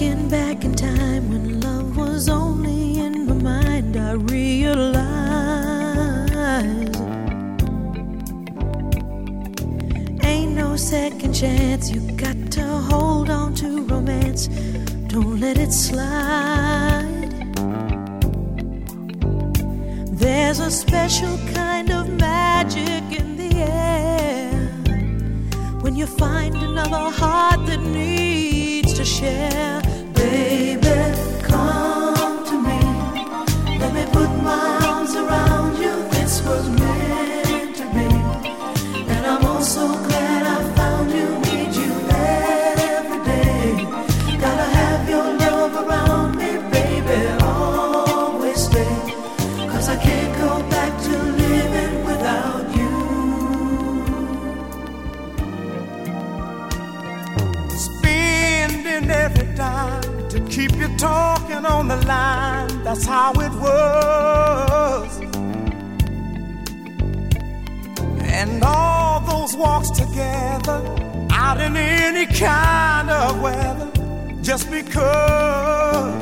Looking back in time when love was only in my mind, I realize ain't no second chance. You got to hold on to romance, don't let it slide. There's a special kind of magic in the air when you find another heart that needs to share. Baby, come to me, let me put my arms around you. This was meant to be, and I'm oh so glad I found you. Need you every day, gotta have your love around me, baby, always stay, 'cause I can't go back to living without you. Spending every dime to keep you talking on the line, that's how it was. And all those walks together, out in any kind of weather, just because